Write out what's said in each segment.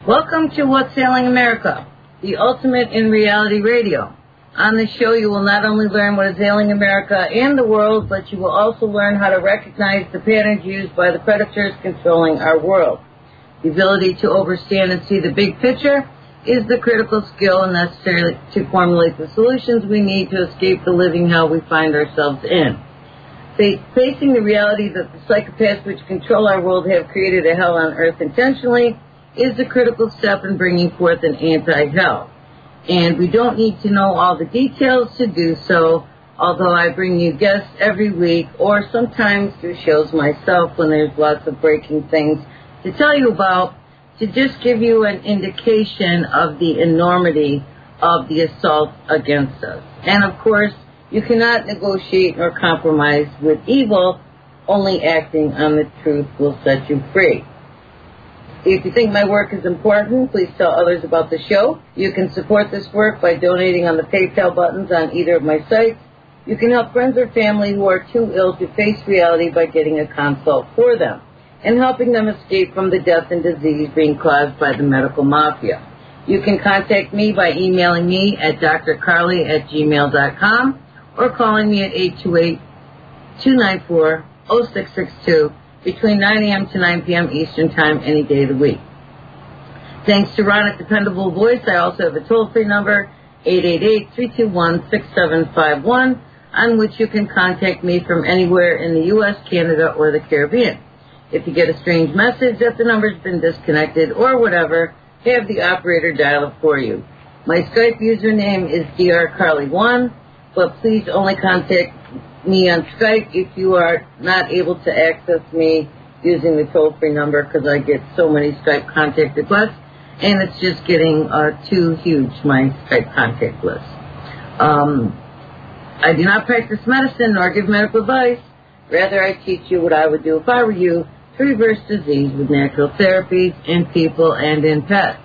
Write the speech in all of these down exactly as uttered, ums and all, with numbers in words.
Welcome to What's Ailing America, the ultimate in reality radio. On this show, you will not only learn what is ailing America and the world, but you will also learn how to recognize the patterns used by the predators controlling our world. The ability to understand and see the big picture is the critical skill necessary to formulate the solutions we need to escape the living hell we find ourselves in. Facing the reality that the psychopaths which control our world have created a hell on earth intentionally is the critical step in bringing forth an anti-hell. And we don't need to know all the details to do so, although I bring you guests every week or sometimes do shows myself when there's lots of breaking things to tell you about, to just give you an indication of the enormity of the assault against us. And of course, you cannot negotiate nor compromise with evil. Only acting on the truth will set you free. If you think my work is important, please tell others about the show. You can support this work by donating on the PayPal buttons on either of my sites. You can help friends or family who are too ill to face reality by getting a consult for them and helping them escape from the death and disease being caused by the medical mafia. You can contact me by emailing me at d r carly at gmail dot com or calling me at eight two eight, two nine four, zero six six two between nine a.m. to nine p.m. Eastern Time any day of the week. Thanks to Ron at Dependable Voice, I also have a toll-free number, eight eight eight, three two one, six seven five one, on which you can contact me from anywhere in the U S, Canada, or the Caribbean. If you get a strange message that the number's been disconnected or whatever, have the operator dial it for you. My Skype username is d r carly one, but please only contact me on Skype if you are not able to access me using the toll-free number, because I get so many Skype contact requests, and it's just getting uh, too huge, my Skype contact list. Um, I do not practice medicine nor give medical advice. Rather, I teach you what I would do if I were you to reverse disease with natural therapies in people and in pets.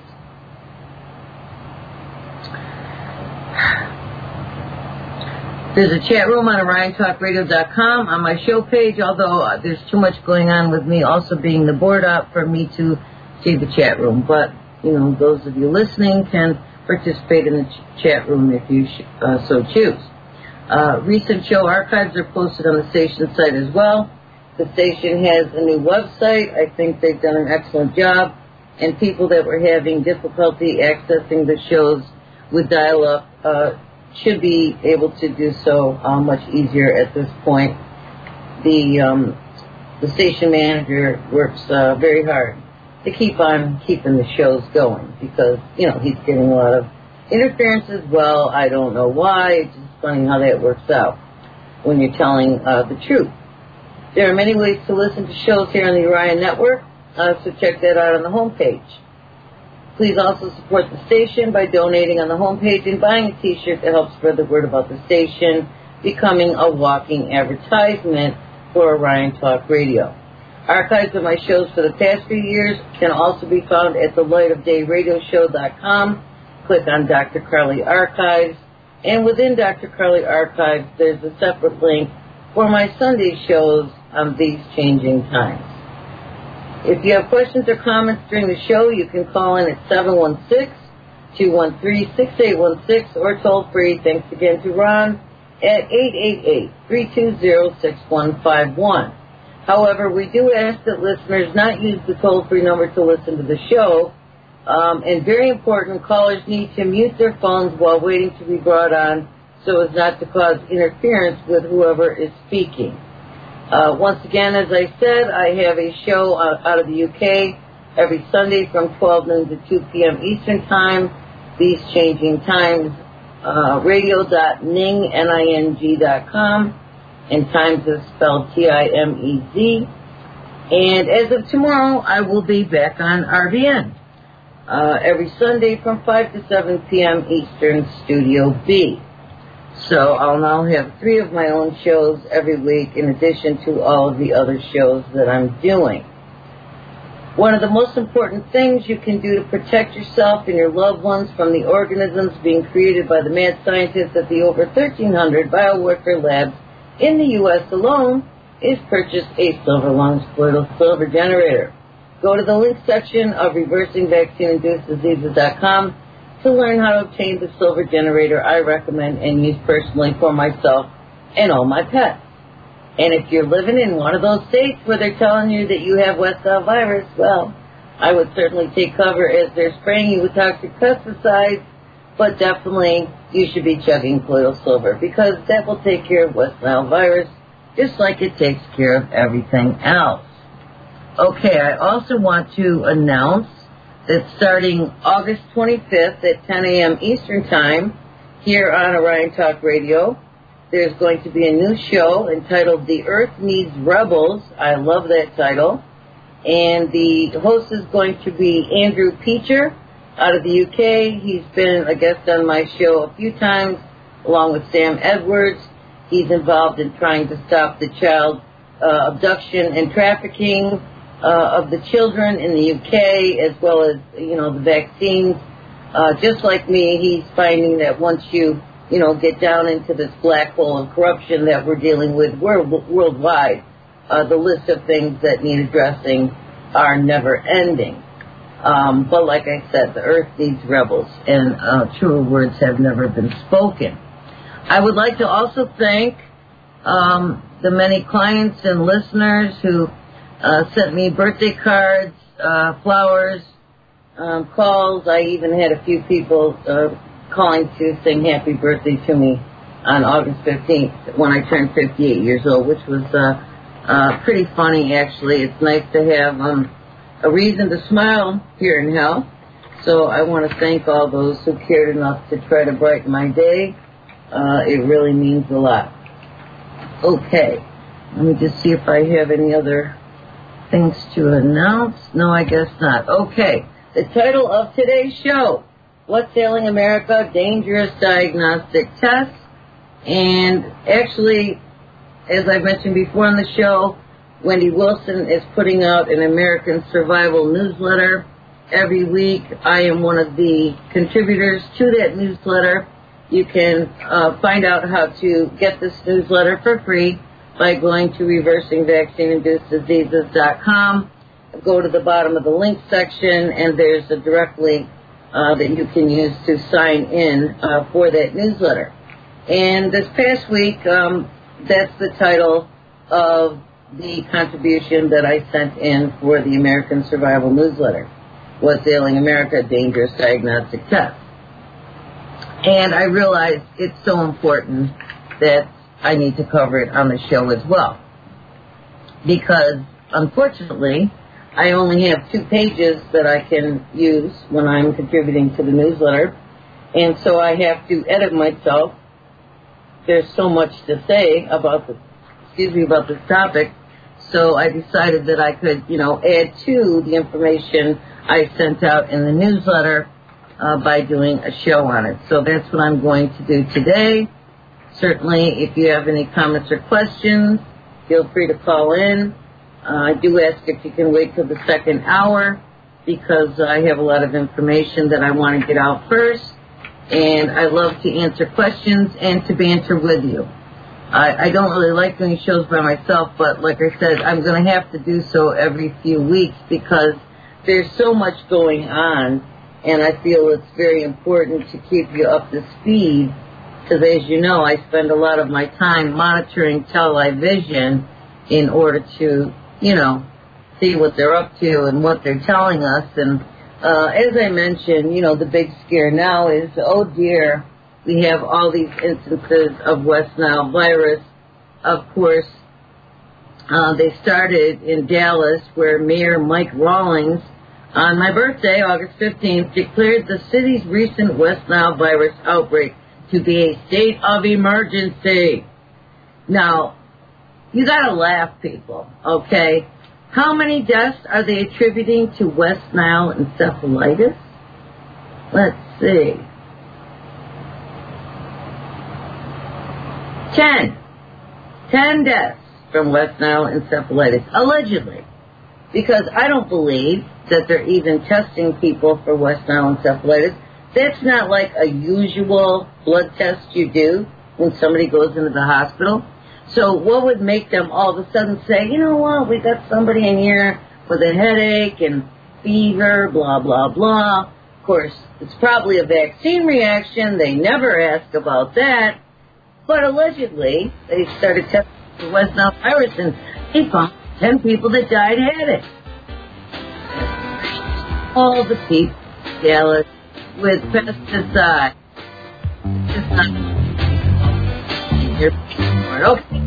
There's a chat room on orion talk radio dot com on my show page, although uh, there's too much going on with me also being the board op for me to see the chat room. But, you know, those of you listening can participate in the ch- chat room if you sh- uh, so choose. Uh, recent show archives are posted on the station site as well. The station has a new website. I think they've done an excellent job. And people that were having difficulty accessing the shows with dial-up uh, should be able to do so uh, much easier at this point. The um, the station manager works uh, very hard to keep on keeping the shows going because, you know, he's getting a lot of interference as well. I don't know why. It's just funny how that works out when you're telling uh, the truth. There are many ways to listen to shows here on the Orion Network, uh, so check that out on the homepage. Please also support the station by donating on the homepage and buying a T-shirt that helps spread the word about the station, becoming a walking advertisement for Orion Talk Radio. Archives of my shows for the past few years can also be found at the light of day radio show dot com. Click on Doctor Carly Archives, and within Doctor Carly Archives, there's a separate link for my Sunday shows on These Changing Times. If you have questions or comments during the show, you can call in at seven one six, two one three, six eight one six or toll free. Thanks again to Ron at eight eight eight, three two zero, six one five one. However, we do ask that listeners not use the toll-free number to listen to the show. Um, and very important, callers need to mute their phones while waiting to be brought on so as not to cause interference with whoever is speaking. Uh, once again, as I said, I have a show out, out of the U K every Sunday from twelve noon to two p.m. Eastern Time. These Changing Times, uh, radio dot ning, N I N G dot com, and Times is spelled T I M E Z. And as of tomorrow, I will be back on R B N uh, every Sunday from five to seven p.m. Eastern, Studio B. So I'll now have three of my own shows every week in addition to all of the other shows that I'm doing. One of the most important things you can do to protect yourself and your loved ones from the organisms being created by the mad scientists at the over thirteen hundred biowarfare labs in the U S alone is purchase a Silver Lungs portable silver generator. Go to the link section of reversing vaccine induced diseases dot com to learn how to obtain the silver generator I recommend and use personally for myself and all my pets. And if you're living in one of those states where they're telling you that you have West Nile virus, well, I would certainly take cover as they're spraying you with toxic pesticides, but definitely you should be chugging Colloidal Silver because that will take care of West Nile virus just like it takes care of everything else. Okay, I also want to announce that starting August twenty-fifth at ten a.m. Eastern Time here on Orion Talk Radio, there's going to be a new show entitled The Earth Needs Rebels. I love that title. And the host is going to be Andrew Peacher out of the U K. He's been a guest on my show a few times, along with Sam Edwards. He's involved in trying to stop the child uh, abduction and trafficking uh, of the children in the U K, as well as, you know, the vaccines. Uh, just like me, he's finding that once you, you know, get down into this black hole of corruption that we're dealing with world, worldwide, uh, the list of things that need addressing are never ending. Um, but like I said, the earth needs rebels, and uh, truer words have never been spoken. I would like to also thank um, the many clients and listeners who uh, sent me birthday cards, uh, flowers, um, calls. I even had a few people uh, calling to sing happy birthday to me on August fifteenth when I turned fifty-eight years old, which was uh, uh, pretty funny, actually. It's nice to have um, a reason to smile here in hell. So I want to thank all those who cared enough to try to brighten my day. Uh, it really means a lot. Okay, let me just see if I have any other things to announce. No, I guess not. Okay, the title of today's show, What's Ailing America? Dangerous Diagnostic Tests. And actually, as I mentioned before on the show, Wendy Wilson is putting out an American Survival newsletter every week. I am one of the contributors to that newsletter. You can uh, find out how to get this newsletter for free by going to reversing vaccine induced diseases dot com. Go to the bottom of the link section, and there's a direct link uh, that you can use to sign in uh, for that newsletter. And this past week, um, that's the title of the contribution that I sent in for the American Survival newsletter, What's Ailing America? Dangerous Diagnostic Test. And I realized it's so important that I need to cover it on the show as well. Because, unfortunately, I only have two pages that I can use when I'm contributing to the newsletter. And so I have to edit myself. There's so much to say about the, excuse me, about this topic. So I decided that I could, you know, add to the information I sent out in the newsletter Uh, by doing a show on it. So that's what I'm going to do today. Certainly, if you have any comments or questions, feel free to call in. Uh, I do ask if you can wait till the second hour because I have a lot of information that I want to get out first. And I love to answer questions and to banter with you. I, I don't really like doing shows by myself, but like I said, I'm going to have to do so every few weeks because there's so much going on. And I feel it's very important to keep you up to speed because, as you know, I spend a lot of my time monitoring television in order to, you know, see what they're up to and what they're telling us. And uh, as I mentioned, you know, the big scare now is, oh, dear, we have all these instances of West Nile virus. Of course, uh, they started in Dallas where Mayor Mike Rawlings, on my birthday, August fifteenth, declared the city's recent West Nile virus outbreak to be a state of emergency. Now, you gotta laugh, people, okay? How many deaths are they attributing to West Nile encephalitis? Let's see. Ten. Ten deaths from West Nile encephalitis, allegedly. Because I don't believe that they're even testing people for West Nile encephalitis. That's not like a usual blood test you do when somebody goes into the hospital. So what would make them all of a sudden say, you know what, we got somebody in here with a headache and fever, blah, blah, blah. Of course, it's probably a vaccine reaction. They never ask about that. But allegedly, they started testing the West Nile virus, and they found ten people that died had it. All the people in Dallas with pesticides. It's not okay.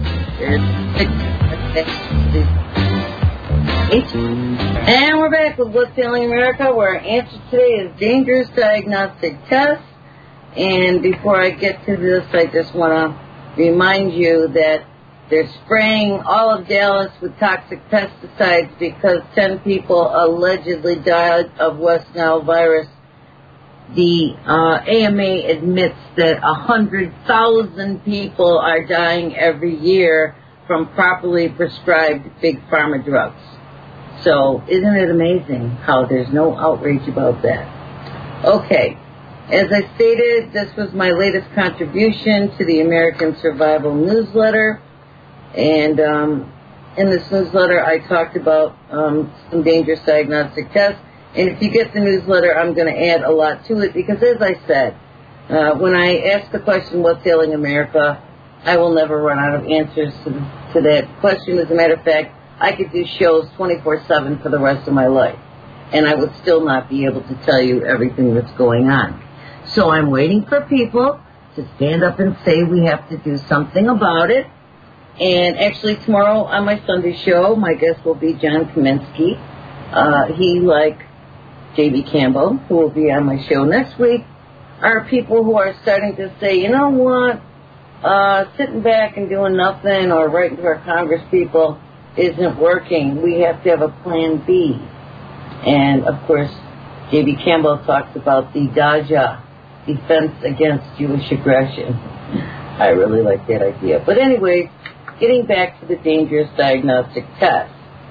And we're back with What's Ailing America, where our answer today is dangerous diagnostic tests. And before I get to this, I just want to remind you that they're spraying all of Dallas with toxic pesticides because ten people allegedly died of West Nile virus. The uh, A M A admits that one hundred thousand people are dying every year from properly prescribed big pharma drugs. So isn't it amazing how there's no outrage about that? Okay, as I stated, this was my latest contribution to the American Survival Newsletter. And um, in this newsletter, I talked about um, some dangerous diagnostic tests. And if you get the newsletter, I'm going to add a lot to it because, as I said, uh, when I ask the question, what's ailing America, I will never run out of answers to, to that question. As a matter of fact, I could do shows twenty-four seven for the rest of my life, and I would still not be able to tell you everything that's going on. So I'm waiting for people to stand up and say we have to do something about it. And actually tomorrow on my Sunday show, my guest will be John Kaminsky. Uh, he, like J B Campbell, who will be on my show next week, are people who are starting to say, you know what, uh, sitting back and doing nothing or writing to our Congress people isn't working. We have to have a plan B. And, of course, J B Campbell talks about the DAJA, Defense Against Jewish Aggression. I really like that idea. But anyway, getting back to the dangerous diagnostic test.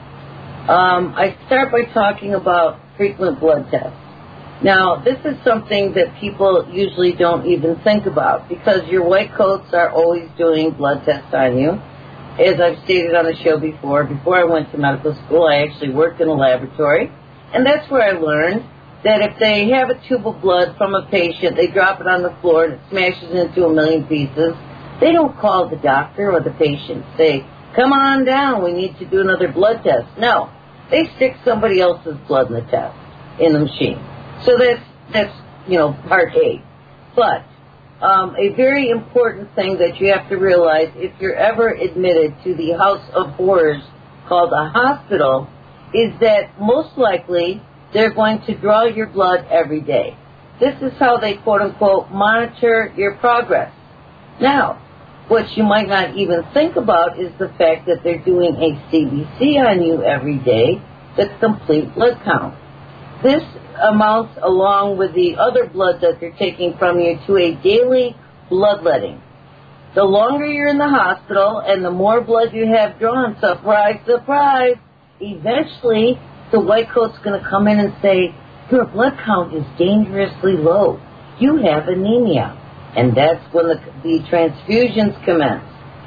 Um, I start by talking about frequent blood tests. Now, this is something that people usually don't even think about because your white coats are always doing blood tests on you. As I've stated on the show before, before I went to medical school, I actually worked in a laboratory. And that's where I learned that if they have a tube of blood from a patient, they drop it on the floor and it smashes into a million pieces. They don't call the doctor or the patient, say, come on down, we need to do another blood test. No, they stick somebody else's blood in the test, in the machine. So that's, that's you know, part A. But um, a very important thing that you have to realize if you're ever admitted to the house of horrors called a hospital is that most likely they're going to draw your blood every day. This is how they, quote-unquote, monitor your progress. Now, what you might not even think about is the fact that they're doing a C B C on you every day, the complete blood count. This amounts, along with the other blood that they're taking from you, to a daily bloodletting. The longer you're in the hospital and the more blood you have drawn, surprise, surprise, eventually the white coat's going to come in and say, your blood count is dangerously low. You have anemia. And that's when the, the transfusions commence.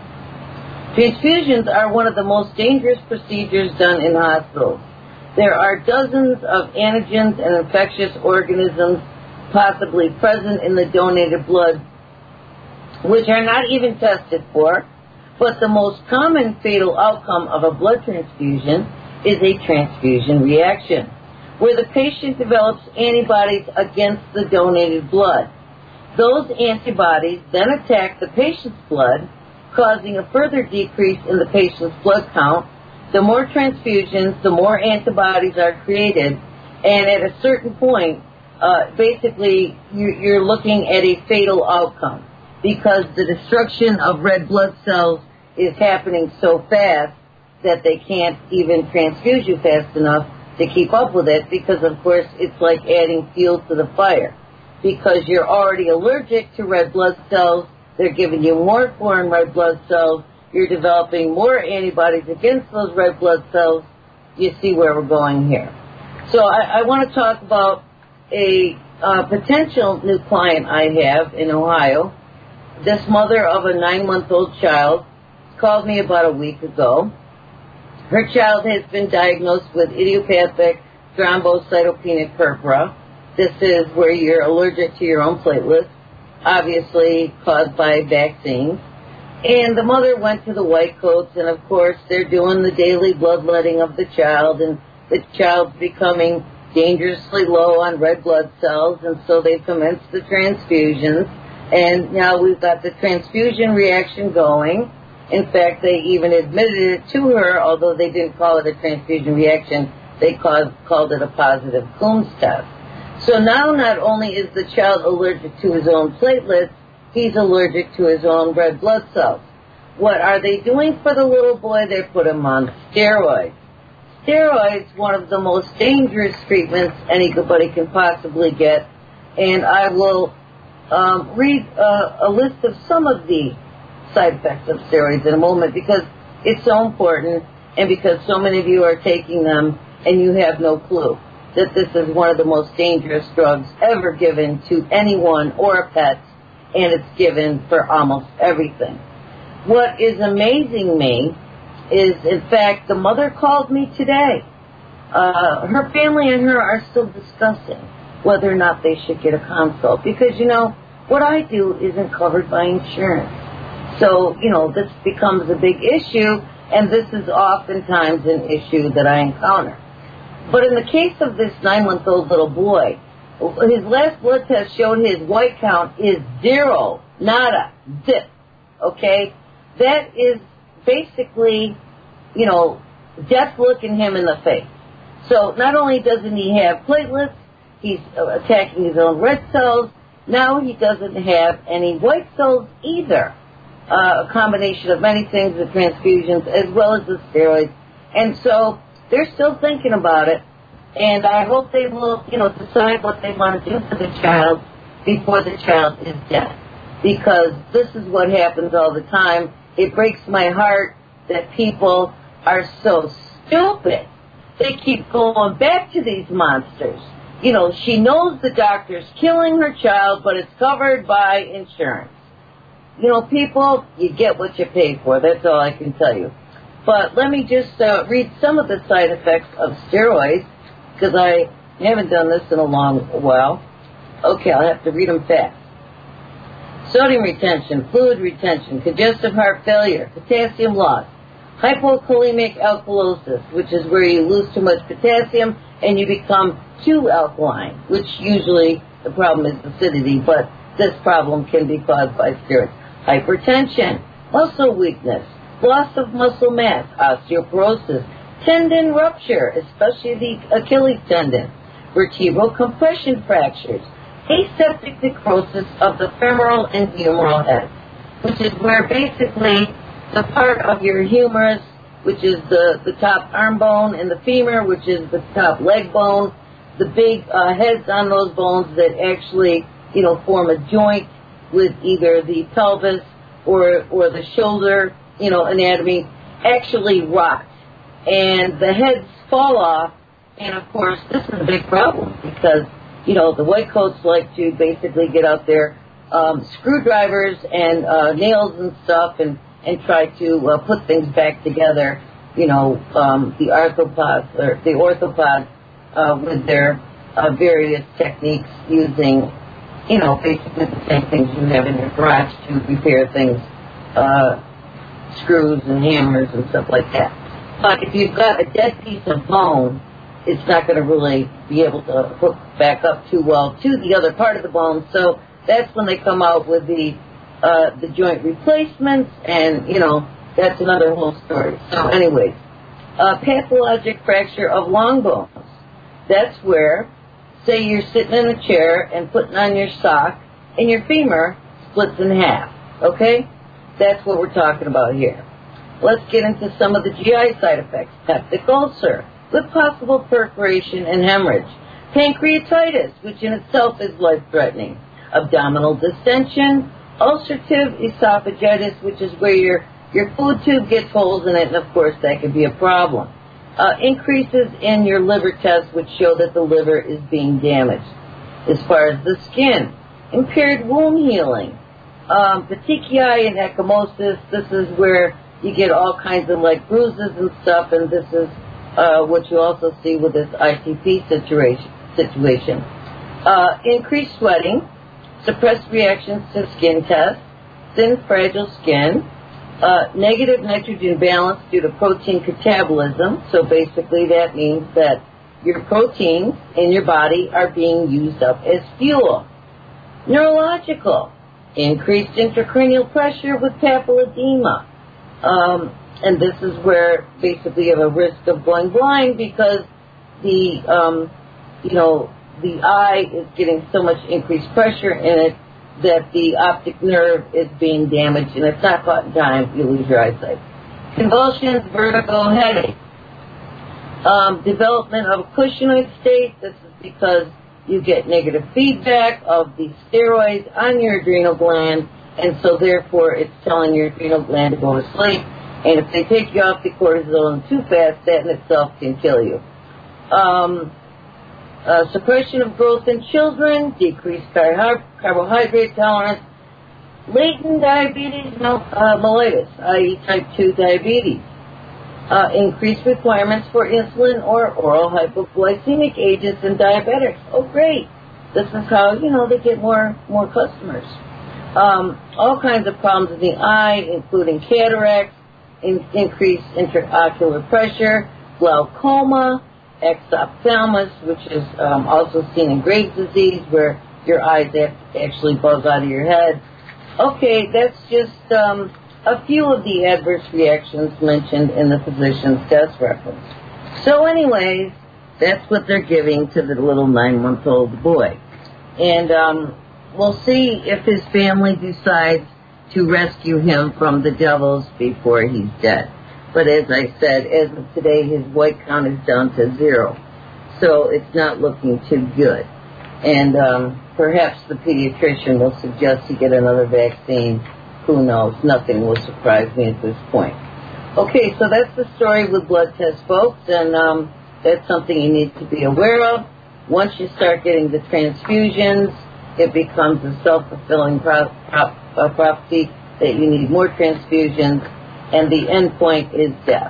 Transfusions are one of the most dangerous procedures done in hospitals. There are dozens of antigens and infectious organisms possibly present in the donated blood, which are not even tested for, but the most common fatal outcome of a blood transfusion is a transfusion reaction, where the patient develops antibodies against the donated blood. Those antibodies then attack the patient's blood, causing a further decrease in the patient's blood count. The more transfusions, the more antibodies are created, and at a certain point, uh, basically, you're looking at a fatal outcome because the destruction of red blood cells is happening so fast that they can't even transfuse you fast enough to keep up with it because, of course, it's like adding fuel to the fire. Because you're already allergic to red blood cells, they're giving you more foreign red blood cells, you're developing more antibodies against those red blood cells. You see where we're going here. So I, I want to talk about a uh, potential new client I have in Ohio. This mother of a nine-month-old child called me about a week ago, Her child has been diagnosed with idiopathic thrombocytopenic purpura. This is where you're allergic to your own platelets, obviously caused by vaccines. And the mother went to the white coats, and of course they're doing the daily bloodletting of the child, and the child's becoming dangerously low on red blood cells, and so they commenced the transfusions. And now we've got the transfusion reaction going. In fact, they even admitted it to her, although they didn't call it a transfusion reaction. They called, called it a positive Coombs test. So now not only is the child allergic to his own platelets, he's allergic to his own red blood cells. What are they doing for the little boy? They put him on steroids. Steroids, one of the most dangerous treatments anybody can possibly get, and I will um, read uh, a list of some of the side effects of steroids in a moment, because it's so important, and because so many of you are taking them and you have no clue that this is one of the most dangerous drugs ever given to anyone or a pet, and it's given for almost everything. What is amazing me is, in fact, the mother called me today. Uh, her family and her are still discussing whether or not they should get a consult, because, you know, what I do isn't covered by insurance. So, you know, this becomes a big issue, and this is oftentimes an issue that I encounter. But in the case of this nine-month-old little boy, his last blood test showed his white count is zero, nada, zip, okay? That is basically, you know, death looking him in the face. So not only doesn't he have platelets, he's attacking his own red cells, now he doesn't have any white cells either. Uh, a combination of many things, the transfusions as well as the steroids. And so they're still thinking about it, and I hope they will, you know, decide what they want to do for the child before the child is dead, because this is what happens all the time. It breaks my heart that people are so stupid. They keep going back to these monsters. You know, she knows the doctor's killing her child, but it's covered by insurance. You know, people, you get what you pay for. That's all I can tell you. But let me just uh, read some of the side effects of steroids, because I haven't done this in a long while. Okay, I'll have to read them fast. Sodium retention, fluid retention, congestive heart failure, potassium loss, hypokalemic alkalosis, which is where you lose too much potassium and you become too alkaline, which usually the problem is acidity, but this problem can be caused by steroids. Hypertension, muscle weakness, loss of muscle mass, osteoporosis, tendon rupture, especially the Achilles tendon, vertebral compression fractures, aseptic necrosis of the femoral and humeral heads, which is where basically the part of your humerus, which is the, the top arm bone, and the femur, which is the top leg bone, the big uh, heads on those bones that actually, you know, form a joint with either the pelvis or or the shoulder, you know, anatomy, actually rot, and the heads fall off. And of course, this is a big problem because, you know, the white coats like to basically get out their um, screwdrivers and uh, nails and stuff and, and try to uh, put things back together, you know, um, the arthropods or the orthopods uh, with their uh, various techniques using, you know, basically the same things you have in your garage to repair things, uh, screws and hammers and stuff like that. But if you've got a dead piece of bone, it's not going to really be able to hook back up too well to the other part of the bone. So that's when they come out with the uh, the joint replacements, and, you know, that's another whole story. So anyways, uh, pathologic fracture of long bones. That's where, say you're sitting in a chair and putting on your sock, and your femur splits in half, okay? That's what we're talking about here. Let's get into some of the G I side effects. Peptic ulcer, with possible perforation and hemorrhage. Pancreatitis, which in itself is life-threatening. Abdominal distension. Ulcerative esophagitis, which is where your, your food tube gets holes in it, and of course that could be a problem. Uh, increases in your liver tests, which show that the liver is being damaged. As far as the skin, impaired wound healing. Um, petechiae and ecchymosis, this is where you get all kinds of like bruises and stuff, and this is uh, what you also see with this I T P situation. situation. Uh, increased sweating, suppressed reactions to skin tests, thin, fragile skin, uh, negative nitrogen balance due to protein catabolism. So basically that means that your proteins in your body are being used up as fuel. Neurological, increased intracranial pressure with papilledema. Um, and this is where basically you have a risk of going blind because the, um, you know, the eye is getting so much increased pressure in it that the optic nerve is being damaged, and if it's not caught in time, you lose your eyesight. Convulsions, vertigo, headache. Um, development of a cushingoid state. This is because you get negative feedback of the steroids on your adrenal gland, and so therefore it's telling your adrenal gland to go to sleep. And if they take you off the cortisone too fast, that in itself can kill you. Um, uh, suppression of growth in children, decreased car- carbohydrate tolerance, latent diabetes uh, mellitus, that is type two diabetes. Uh, increased requirements for insulin or oral hypoglycemic agents in diabetics. Oh, great. This is how, you know, they get more, more customers. Um, all kinds of problems in the eye, including cataracts, in, increased intraocular pressure, glaucoma, exophthalmos, which is um, also seen in Graves' disease, where your eyes actually buzz out of your head. Okay, that's just um, a few of the adverse reactions mentioned in the physician's test reference. So anyways, that's what they're giving to the little nine-month-old boy. And um, we'll see if his family decides to rescue him from the devils before he's dead. But as I said, as of today, his white count is down to zero. So it's not looking too good. And um, perhaps the pediatrician will suggest he get another vaccine. Who knows? Nothing will surprise me at this point. Okay, so that's the story with blood tests, folks, and um, that's something you need to be aware of. Once you start getting the transfusions, it becomes a self-fulfilling pro- pro- uh, prophecy that you need more transfusions, and the end point is death.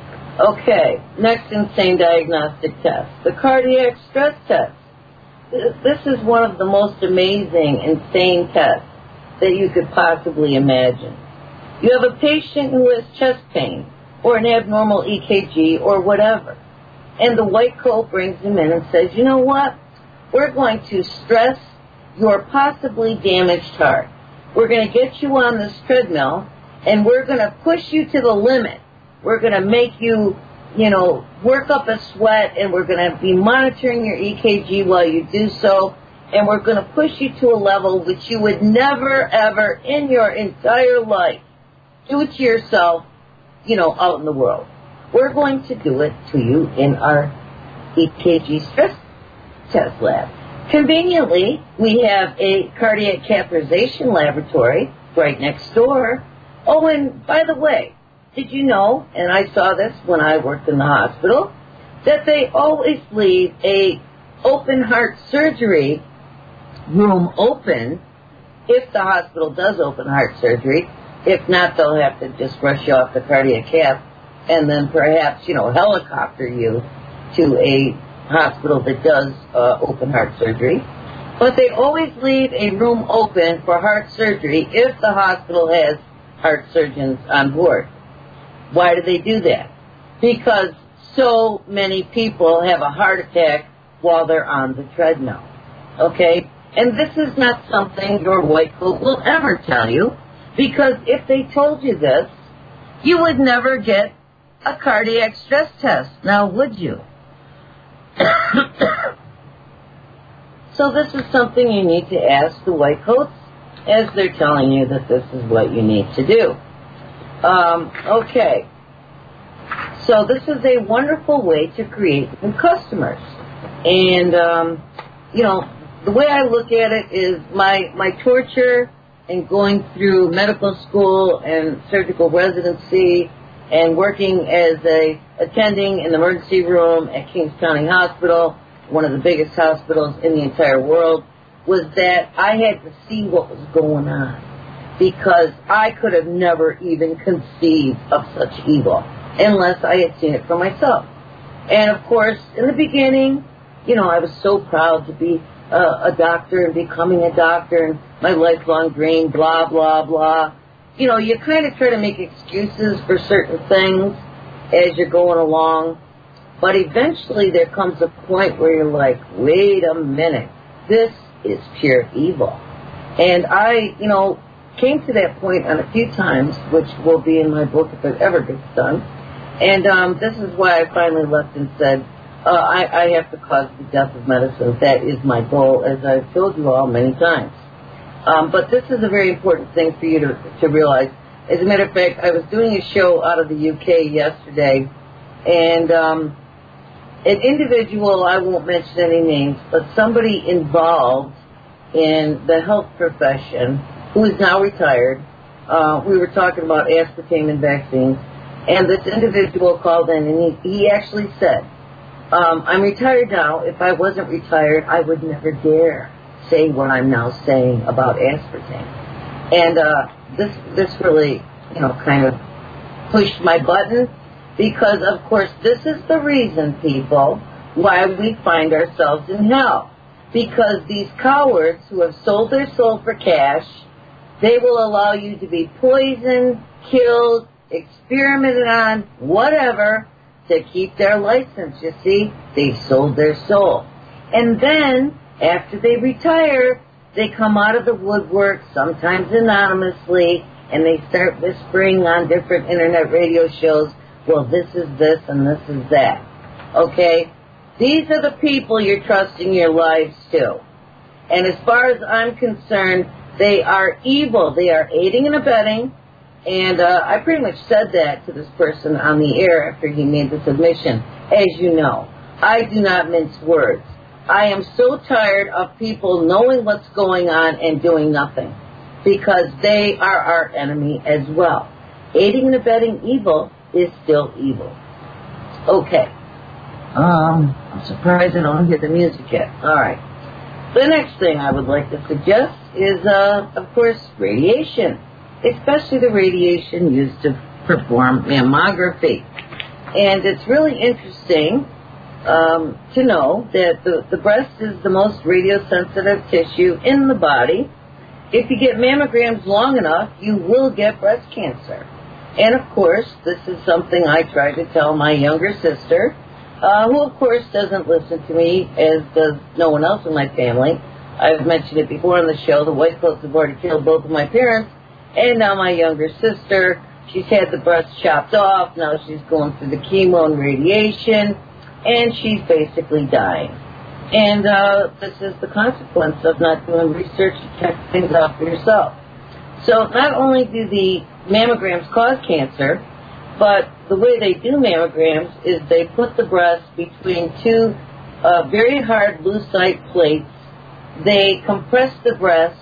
Okay, next insane diagnostic test, the cardiac stress test. This is one of the most amazing, insane tests that you could possibly imagine. You have a patient who has chest pain or an abnormal E K G or whatever, and the white coat brings him in and says, you know what, we're going to stress your possibly damaged heart. We're going to get you on this treadmill, and we're going to push you to the limit. We're going to make you, you know, work up a sweat, and we're going to be monitoring your E K G while you do so, and we're going to push you to a level which you would never, ever in your entire life do it to yourself, you know, out in the world. We're going to do it to you in our E K G stress test lab. Conveniently, we have a cardiac catheterization laboratory right next door. Oh, and by the way, did you know, and I saw this when I worked in the hospital, that they always leave a open heart surgery room open if the hospital does open heart surgery. If not, they'll have to just rush you off the cardiac cath and then perhaps, you know, helicopter you to a hospital that does uh, open heart surgery. But they always leave a room open for heart surgery if the hospital has heart surgeons on board. Why do they do that? Because so many people have a heart attack while they're on the treadmill. Okay? And this is not something your white coat will ever tell you, because if they told you this, you would never get a cardiac stress test. Now, would you? So this is something you need to ask the white coats as they're telling you that this is what you need to do. Um, okay. So this is a wonderful way to create new customers. And, um, you know, the way I look at it is my, my torture in going through medical school and surgical residency and working as a attending in the emergency room at Kings County Hospital, one of the biggest hospitals in the entire world, was that I had to see what was going on. because I could have never even conceived of such evil unless I had seen it for myself. And, of course, in the beginning, you know, I was so proud to be uh, a doctor and becoming a doctor and my lifelong dream, blah, blah, blah. You know, you kind of try to make excuses for certain things as you're going along. But eventually there comes a point where you're like, wait a minute, this is pure evil. And I, you know, came to that point on a few times, which will be in my book if it ever gets done. And um, this is why I finally left and said, uh, I, I have to cause the death of medicine. That is my goal, as I've told you all many times. Um, but this is a very important thing for you to, to realize. As a matter of fact, I was doing a show out of the U K yesterday, and um, an individual, I won't mention any names, but somebody involved in the health profession who is now retired, uh, we were talking about aspartame and vaccines, and this individual called in, and he, he actually said, um, I'm retired now. If I wasn't retired, I would never dare say what I'm now saying about aspartame. And uh, this this really, you know, kind of pushed my button, because, of course, this is the reason, people, why we find ourselves in hell. Because these cowards who have sold their soul for cash, they will allow you to be poisoned, killed, experimented on, whatever, to keep their license. You see, they've sold their soul. And then, after they retire, they come out of the woodwork, sometimes anonymously, and they start whispering on different internet radio shows, well, this is this and this is that. Okay? These are the people you're trusting your lives to. And as far as I'm concerned, they are evil. They are aiding and abetting. And uh, I pretty much said that to this person on the air after he made this admission. As you know, I do not mince words. I am so tired of people knowing what's going on and doing nothing, because they are our enemy as well. Aiding and abetting evil is still evil. Okay. Um, I'm surprised I don't hear the music yet. All right. The next thing I would like to suggest is, uh, of course, radiation, especially the radiation used to perform mammography. And it's really interesting um, to know that the, the breast is the most radiosensitive tissue in the body. If you get mammograms long enough, you will get breast cancer. And, of course, this is something I try to tell my younger sister, uh, who, of course, doesn't listen to me, as does no one else in my family. I've mentioned it before on the show. The White Coats have already killed both of my parents. And now my younger sister, she's had the breast chopped off. Now she's going through the chemo and radiation. And she's basically dying. And uh, this is the consequence of not doing research to check things out for yourself. So not only do the mammograms cause cancer, but the way they do mammograms is they put the breast between two uh, very hard lucite plates. They compress the breast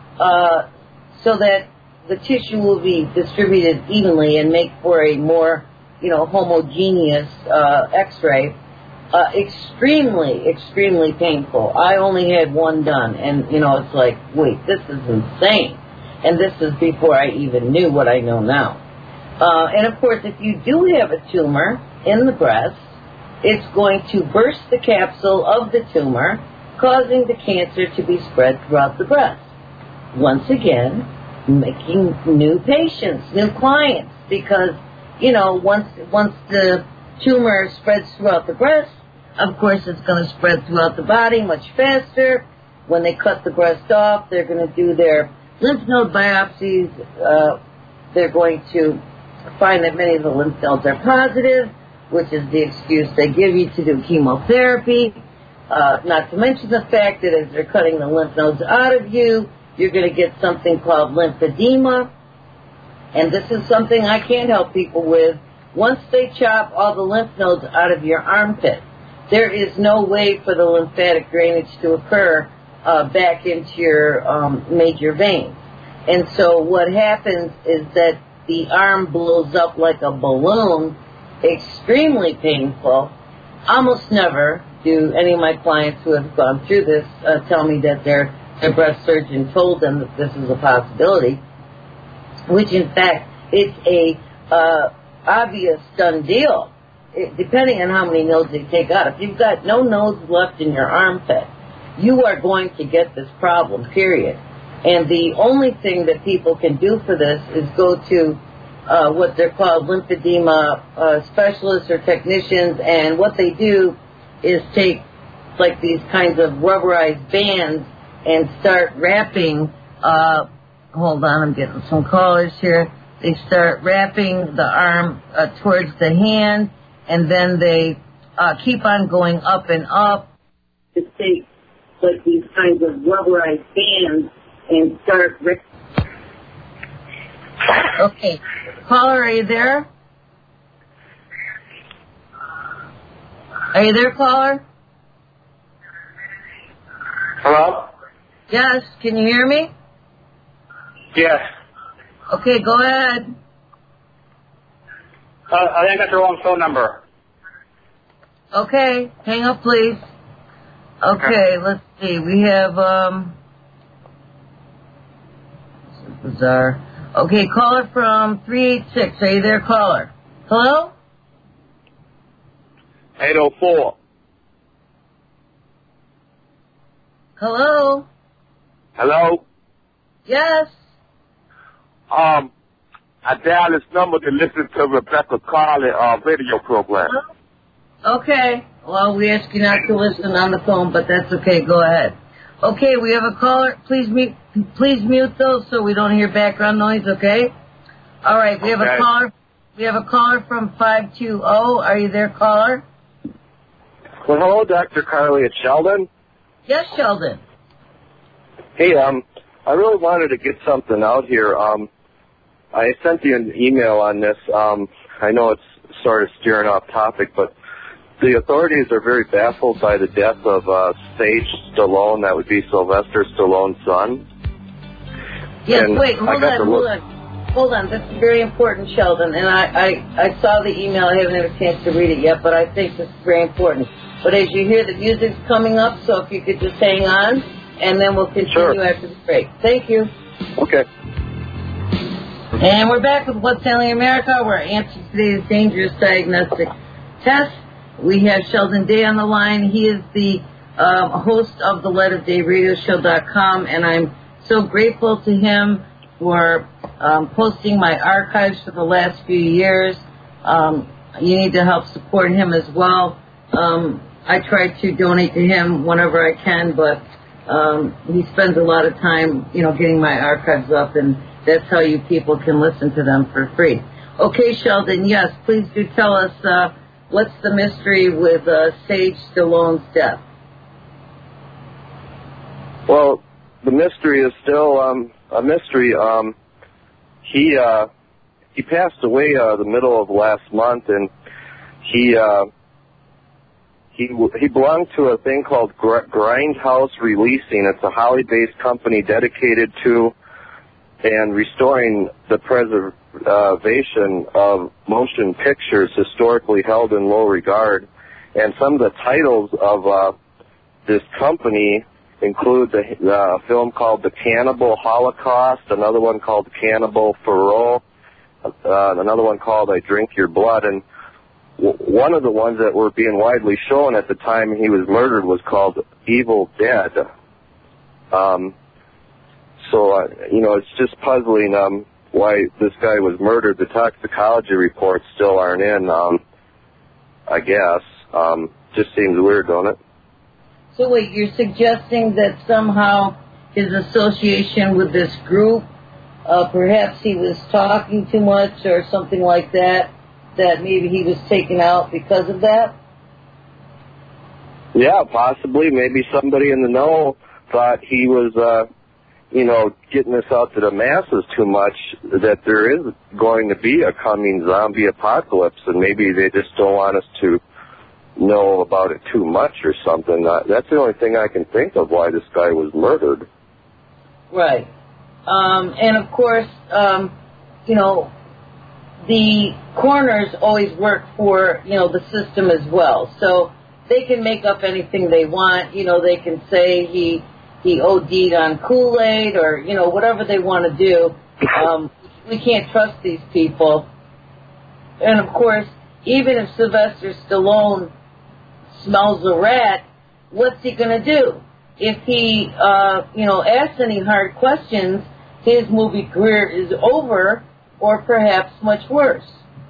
uh, so that the tissue will be distributed evenly and make for a more, you know, homogeneous uh, X-ray. Uh, extremely, extremely painful. I only had one done, and, you know, it's like, wait, this is insane. And this is before I even knew what I know now. Uh, and, of course, if you do have a tumor in the breast, it's going to burst the capsule of the tumor, causing the cancer to be spread throughout the breast. Once again, making new patients, new clients, because, you know, once once the tumor spreads throughout the breast, of course it's going to spread throughout the body much faster. When they cut the breast off, they're going to do their lymph node biopsies. Uh, they're going to find that many of the lymph nodes are positive, which is the excuse they give you to do chemotherapy. Uh, not to mention the fact that as they're cutting the lymph nodes out of you, you're going to get something called lymphedema. And this is something I can't help people with. Once they chop all the lymph nodes out of your armpit, there is no way for the lymphatic drainage to occur uh, back into your um, major veins. And so what happens is that the arm blows up like a balloon, extremely painful. Almost never do any of my clients who have gone through this uh, tell me that their, their breast surgeon told them that this is a possibility. which in fact it's a uh, obvious done deal, it, depending on how many nodes they take out. If you've got no nodes left in your armpit, you are going to get this problem, period. And the only thing that people can do for this is go to uh, what they're called lymphedema uh, specialists or technicians, and what they do is take like these kinds of rubberized bands and start wrapping, uh, hold on, I'm getting some callers here. They start wrapping the arm uh, towards the hand, and then they uh, keep on going up and up to take like these kinds of rubberized bands and start... Rip- okay. Caller, are you there? Are you there, caller? Hello? Yes, can you hear me? Yes. Okay, go ahead. Uh, I think I got the wrong phone number. Okay, hang up, please. Okay, okay. Let's see. We have, um... this is bizarre. Okay, caller from three eight six. Are you there, caller? Hello? eight oh four. Hello? Hello? Yes? Um, I dialed this number to listen to Rebecca Carley uh, radio program. Hello? Okay. Well, we ask you not to listen on the phone, but that's okay. Go ahead. Okay, we have a caller. Please mute, please mute those so we don't hear background noise, okay? All right, we have okay. a caller. We have a caller from five two zero. Are you there, caller? Well, hello, Doctor Carley. It's Sheldon. Yes, Sheldon. Hey, um, I really wanted to get something out here. Um, I sent you an email on this. Um, I know it's sort of steering off topic, but the authorities are very baffled by the death of uh, Sage Stallone. That would be Sylvester Stallone's son. Yes, and wait, hold on, hold look- on. Hold on, this is very important, Sheldon, and I, I, I saw the email. I haven't had a chance to read it yet, but I think this is very important. But as you hear, the music's coming up, so if you could just hang on, and then we'll continue Sure. after the break. Thank you. Okay. And we're back with What's Ailing America, where our answer today is dangerous diagnostic test. We have Sheldon Day on the line. He is the um, host of the Light of Day Radio Show dot com, and I'm so grateful to him for um, posting my archives for the last few years. Um, you need to help support him as well. Um, I try to donate to him whenever I can, but um, he spends a lot of time, you know, getting my archives up, and that's how you people can listen to them for free. Okay, Sheldon, yes, please do tell us uh, what's the mystery with uh, Sage Stallone's death? Well, the mystery is still um, a mystery. Um, he uh, he passed away uh, the middle of last month, and he uh, he he belonged to a thing called Grindhouse Releasing. It's a Holly-based company dedicated to and restoring the preservation of motion pictures historically held in low regard. And some of the titles of uh, this company include the uh, film called The Cannibal Holocaust, another one called Cannibal Feroz, uh, another one called I Drink Your Blood, and w- one of the ones that were being widely shown at the time he was murdered was called Evil Dead. Um, so, uh, you know, it's just puzzling um, why this guy was murdered. The toxicology reports still aren't in, um, I guess. Um, just seems weird, don't it? So wait, you're suggesting that somehow his association with this group, uh, perhaps he was talking too much or something like that, that maybe he was taken out because of that? Yeah, possibly. Maybe somebody in the know thought he was, uh, you know, getting this out to the masses too much, that there is going to be a coming zombie apocalypse, and maybe they just don't want us to know about it too much or something. Uh, that's the only thing I can think of why this guy was murdered. Right. Um, and, of course, um, you know, the coroners always work for, you know, the system as well. So they can make up anything they want. You know, they can say he he O D'd on Kool-Aid or, you know, whatever they want to do. Um, we can't trust these people. And, of course, even if Sylvester Stallone smells a rat, what's he going to do? If he, uh, you know, asks any hard questions, his movie career is over, or perhaps much worse.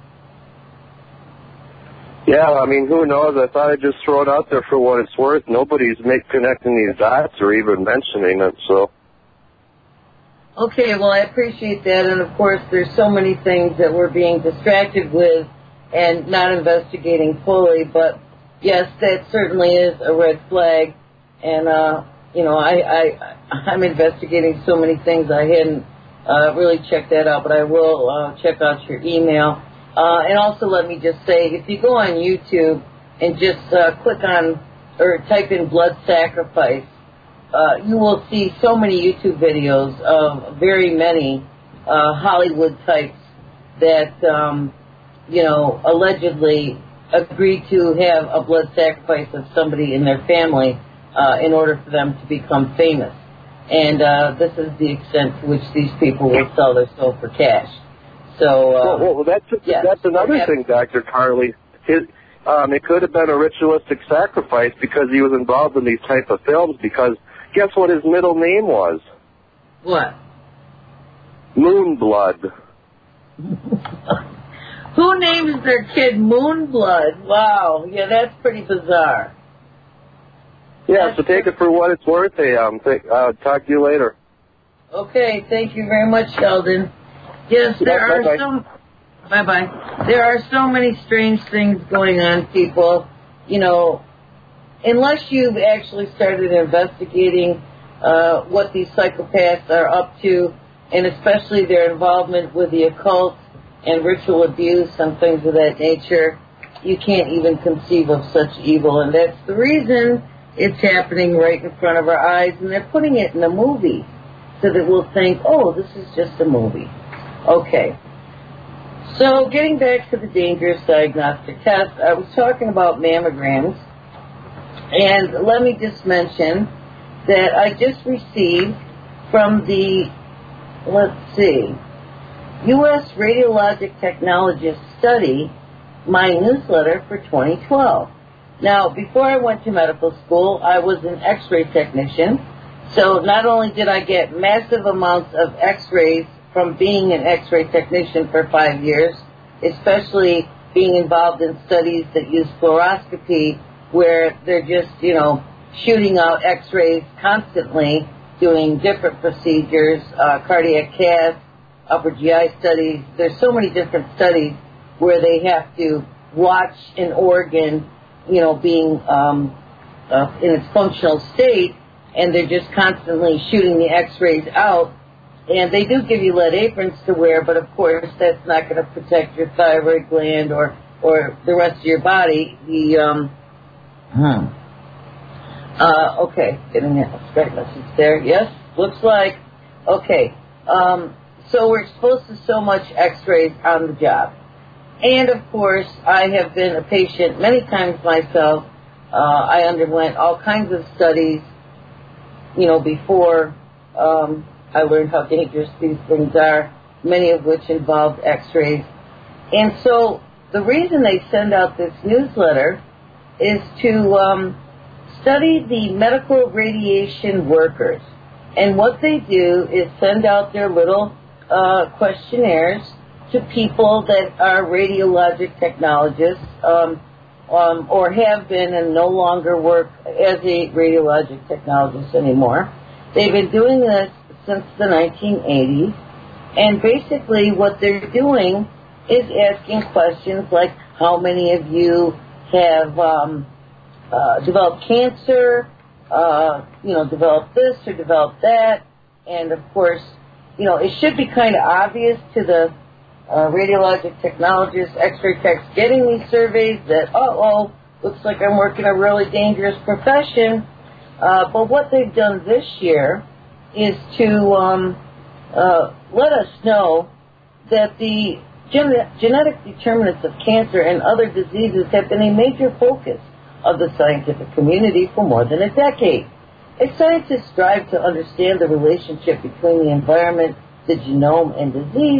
Yeah, I mean, who knows? I thought I'd just throw it out there for what it's worth. Nobody's make, connecting these dots or even mentioning it, so. Okay, well, I appreciate that, and of course there's so many things that we're being distracted with and not investigating fully, but yes, that certainly is a red flag, and, uh, you know, I, I, I'm investigating so many things I hadn't uh, really checked that out, but I will uh, check out your email. Uh, and also let me just say, if you go on YouTube and just uh, click on or type in blood sacrifice, uh, you will see so many YouTube videos of very many uh, Hollywood types that, um, you know, allegedly agreed to have a blood sacrifice of somebody in their family uh, in order for them to become famous. And uh, this is the extent to which these people will sell their soul for cash. So, uh, well, well, that's yes, that's another perhaps. thing, Doctor Carly. His, um, it could have been a ritualistic sacrifice because he was involved in these type of films. Because guess what his middle name was? What? Moonblood. Who names their kid Moonblood? Wow, yeah, that's pretty bizarre. Yeah, that's so take it for what it's worth. Hey, um, th- uh, talk to you later. Okay, thank you very much, Sheldon. Yes, there Yeah, are bye-bye. some. Bye bye. There are so many strange things going on, people. You know, unless you've actually started investigating uh, what these psychopaths are up to, and especially their involvement with the occult and ritual abuse and things of that nature, you can't even conceive of such evil. And that's the reason it's happening right in front of our eyes, and they're putting it in a movie so that we'll think, oh, this is just a movie. Okay, so getting back to the dangerous diagnostic test, I was talking about mammograms, and let me just mention that I just received from the, let's see, U S Radiologic Technologist Study, my newsletter for twenty twelve. Now, before I went to medical school, I was an x-ray technician, so not only did I get massive amounts of x-rays from being an x-ray technician for five years, especially being involved in studies that use fluoroscopy, where they're just, you know, shooting out x-rays constantly, doing different procedures, uh, cardiac cath, upper G I studies. There's so many different studies where they have to watch an organ, you know, being um, uh, in its functional state, and they're just constantly shooting the x-rays out. And they do give you lead aprons to wear, but of course that's not going to protect your thyroid gland or, or the rest of your body. The um, hmm. uh, okay, getting a straight message there. Yes, looks like. Okay, um, so we're exposed to so much x-rays on the job. And of course, I have been a patient many times myself. Uh, I underwent all kinds of studies, you know, before um, I learned how dangerous these things are, many of which involved x-rays. And so the reason they send out this newsletter is to um, study the medical radiation workers. And what they do is send out their little uh, questionnaires to people that are radiologic technologists um, um, or have been and no longer work as a radiologic technologist anymore. They've been doing this since the nineteen eighties, and basically what they're doing is asking questions like, how many of you have um, uh, developed cancer, uh, you know, developed this or developed that, and of course, you know, it should be kind of obvious to the uh, radiologic technologists, x-ray techs getting these surveys that, uh-oh, looks like I'm working a really dangerous profession, uh, but what they've done this year is to um, uh, let us know that the gen- genetic determinants of cancer and other diseases have been a major focus of the scientific community for more than a decade. As scientists strive to understand the relationship between the environment, the genome, and disease,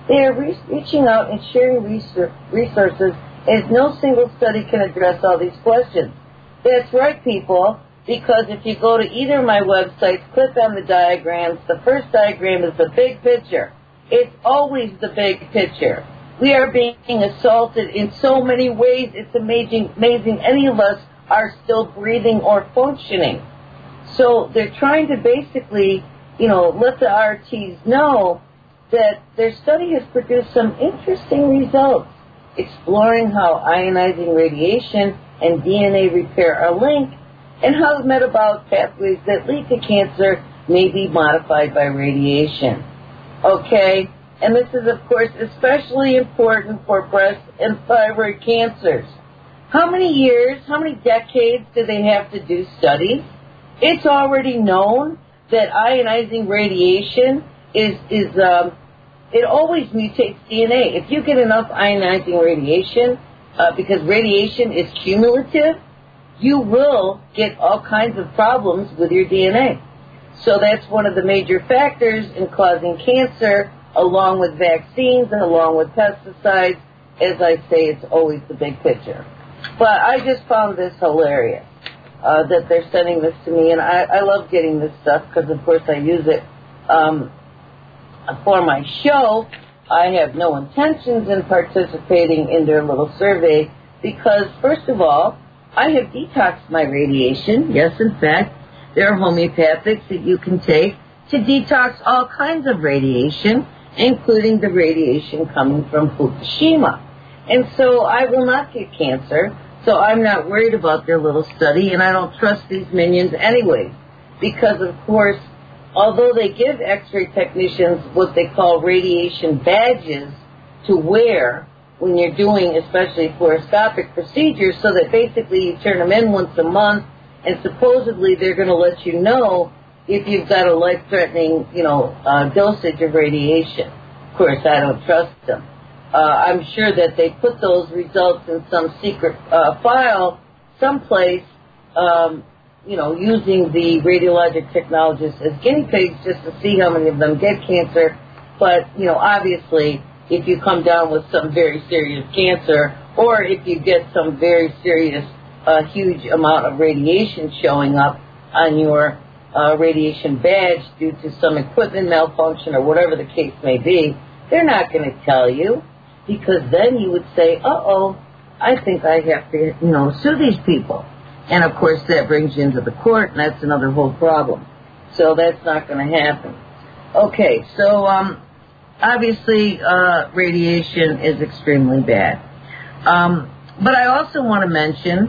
They are re- reaching out and sharing resources, as no single study can address all these questions. That's right, people, because if you go to either of my websites, click on the diagrams, the first diagram is the big picture. It's always the big picture. We are being assaulted in so many ways, it's amazing, amazing any of us are still breathing or functioning. So they're trying to basically, you know, let the R Ts know that their study has produced some interesting results, exploring how ionizing radiation and D N A repair are linked, and how the metabolic pathways that lead to cancer may be modified by radiation. Okay? And this is, of course, especially important for breast and thyroid cancers. How many years, how many decades do they have to do studies? It's already known that ionizing radiation is, is um, it always mutates D N A. If you get enough ionizing radiation, uh, because radiation is cumulative, you will get all kinds of problems with your D N A. So that's one of the major factors in causing cancer, along with vaccines and along with pesticides. As I say, it's always the big picture. But I just found this hilarious, uh, that they're sending this to me, and I, I love getting this stuff because, of course, I use it um, for my show. I have no intentions in participating in their little survey because, first of all, I have detoxed my radiation. Yes, in fact, there are homeopathics that you can take to detox all kinds of radiation, including the radiation coming from Fukushima. And so I will not get cancer, so I'm not worried about their little study, and I don't trust these minions anyways, because, of course, although they give X-ray technicians what they call radiation badges to wear when you're doing especially fluoroscopic procedures, so that basically you turn them in once a month, and supposedly they're going to let you know if you've got a life-threatening, you know, uh, dosage of radiation. Of course, I don't trust them. Uh, I'm sure that they put those results in some secret uh, file someplace, um, you know, using the radiologic technologists as guinea pigs just to see how many of them get cancer. But, you know, obviously, if you come down with some very serious cancer, or if you get some very serious, uh, huge amount of radiation showing up on your uh, radiation badge due to some equipment malfunction or whatever the case may be, they're not going to tell you, because then you would say, uh-oh, I think I have to, you know, sue these people. And, of course, that brings you into the court, and that's another whole problem. So that's not going to happen. Okay, so um, obviously uh, radiation is extremely bad. Um, but I also want to mention,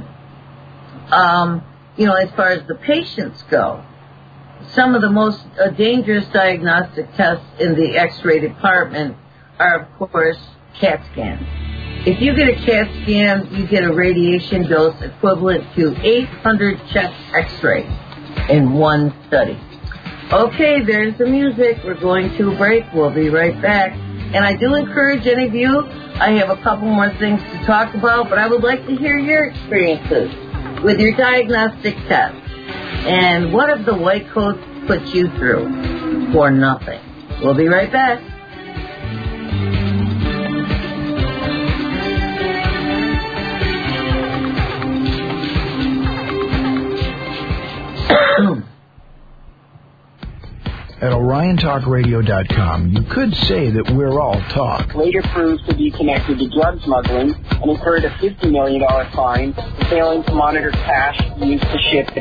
um, you know, as far as the patients go, some of the most uh, dangerous diagnostic tests in the X-ray department are, of course, CAT scans. If you get a CAT scan, you get a radiation dose equivalent to eight hundred chest X-rays in one study. Okay, there's the music. We're going to a break. We'll be right back. And I do encourage any of you, I have a couple more things to talk about, but I would like to hear your experiences with your diagnostic tests. And what have the white coats put you through? For nothing. We'll be right back. At Orion Talk Radio dot com, you could say that we're all talk. Later proved to be connected to drug smuggling and incurred a fifty million dollars fine for failing to monitor cash used to ship